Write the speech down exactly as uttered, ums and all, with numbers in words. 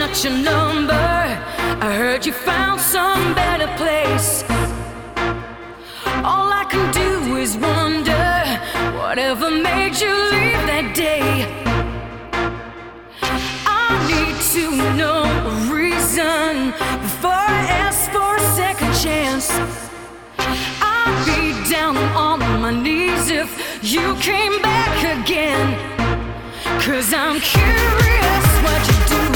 got your number. I heard you found some better place. All I can do is wonder whatever made you leave that day. I need to know a reason before I ask for a second chance. I'd be down on my knees if you came back again. 'Cause I'm curious what you do